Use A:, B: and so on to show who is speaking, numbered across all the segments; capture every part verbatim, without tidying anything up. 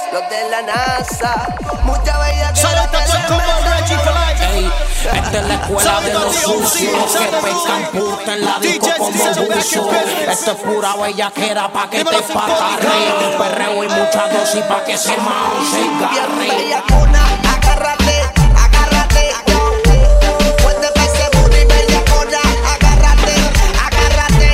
A: los de la NASA. Mucha bella que
B: Salta pues como Reggie Fly.
C: Ey, esta es la escuela de los sucios que pescan puta en la disco como buzo. Esto es pura bellaquera pa' que te patarre. Perreo y mucha dosis pa' que se mao se
A: bien
C: garre.
A: bellacona, agárrate, agárrate. Fuerte pa' ese booty, bellacona, agárrate, agárrate,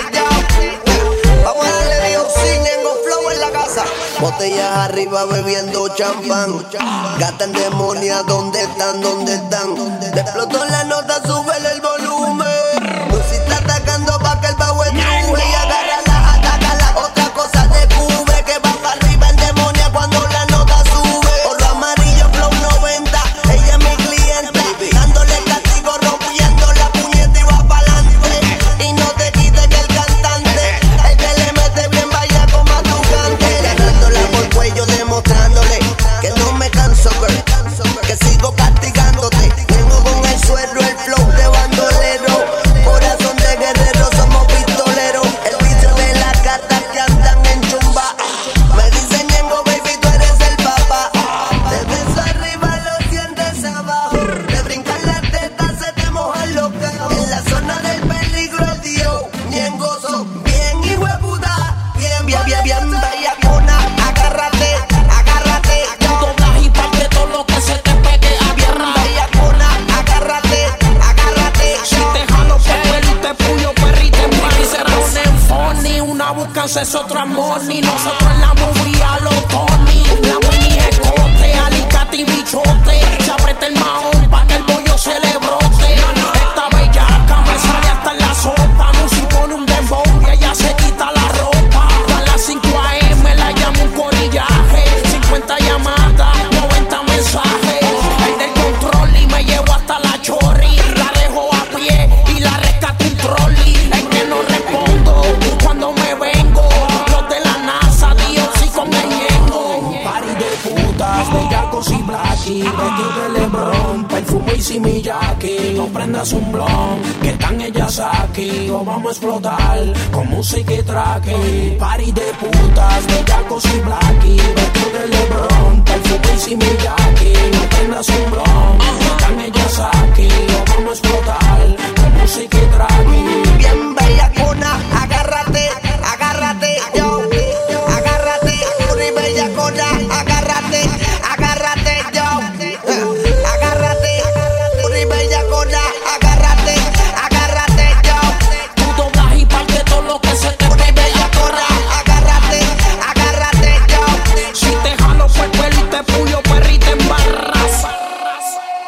A: yo. Vamos a darle dioxina en un flow en la casa. Botellas arriba bebiendo champán. Gata demonia, ¿dónde están? ¿Dónde están? Le explotó la nota, súbele el volumen. Lucy está atacando pa' que el bajo estruje. Y agárrala, atácala. Otra cosa de cube que va para arriba en demonia cuando la nota sube. Oro amarillo, flow noventa. Ella es mi clienta. Dándole castigo, rompiendo la puñeta y va pa'lante. Y no te quites que el cantante, el que le mete bien vaya como a tu cante. Agarrándola por cuello, demostrándole que no me canso, girl, que sigo castigándote. Vengo con el suelo, el flow de bandolero. Corazón de guerrero, somos pistoleros. El bicho de la gata que andan en chumba. Me dicen Ñengo, baby, tú eres el papá. De beso arriba lo sientes abajo. De brincar las tetas se te mojan los cajos. En la zona del peligro el tío Ñengo son bien hijueputa. Bien, bien, bien, bien bellacona. Agárrate, agárrate.
C: Doblas y parte todo lo que se te pegue a tierra.
A: Bellacona, agárrate, agárrate.
C: Si te jalo papel y te puyo perrito en mí se ponen funny. Una buscan sexo, otra money. Nosotros en la movie a los Tony. La mini escote, alicate y bichote. Se aprieta el mahón pa' que el bollo se le brote. Esta bellaca me sale hasta en la sopa. Lucy pone un dembow y ella se quita la ropa. A las cinco a eme la llamo un corillaje. cincuenta llamadas, noventa mensajes. El del control y me llevo hasta la chorri. La dejo a pie y la rescato un trolley. Es que no respondo cuando me vengo. Los de la NASA, Dios y con el Ñengo. Party de putas, bellacos y blackie. Vestido de Lebron, perfume y simillaki. No prendas un blon, que están ellas aquí. O vamos a explotar con música y tracking. Party de putas, bellacos y blackie.